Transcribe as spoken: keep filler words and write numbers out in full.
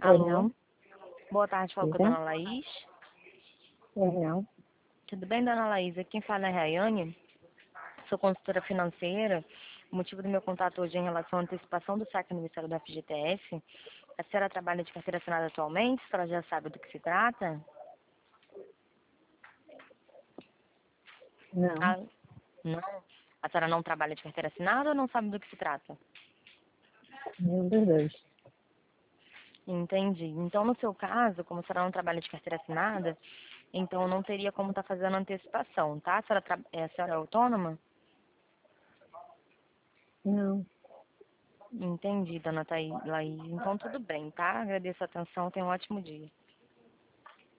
Oi, Alô? não. Boa tarde, falo com a Diga. dona Laís. Oi, não. Tudo bem, dona Laís? Aqui quem fala é a Rayane. Sou consultora financeira. O motivo do meu contato hoje é em relação à antecipação do saque no Ministério do F G T S. A senhora trabalha de carteira assinada atualmente? A senhora já sabe do que se trata? Não. Ah, não? A senhora não trabalha de carteira assinada ou não sabe do que se trata? Nenhum dos dois. Entendi. Então, no seu caso, como a senhora não trabalha de carteira assinada, então não teria como estar fazendo antecipação, tá? A senhora, tra... é, a senhora é autônoma? Não. Entendi, dona Thaí- Laís. Então, tudo bem, tá? Agradeço a atenção. Tenha um ótimo dia.